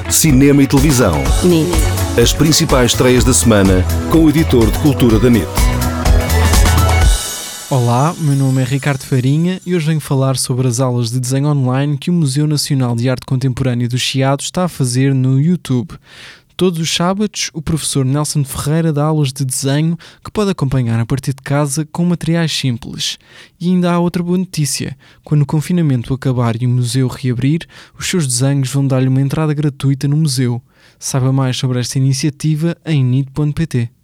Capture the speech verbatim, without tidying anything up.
cinema e televisão. N I T. As principais estreias da semana com o editor de cultura da N I T. Olá, meu nome é Ricardo Farinha e hoje venho falar sobre as aulas de desenho online que o Museu Nacional de Arte Contemporânea do Chiado está a fazer no YouTube. Todos os sábados, o professor Nelson Ferreira dá aulas de desenho que pode acompanhar a partir de casa com materiais simples. E ainda há outra boa notícia. Quando o confinamento acabar e o museu reabrir, os seus desenhos vão dar-lhe uma entrada gratuita no museu. Saiba mais sobre esta iniciativa em nit ponto pt.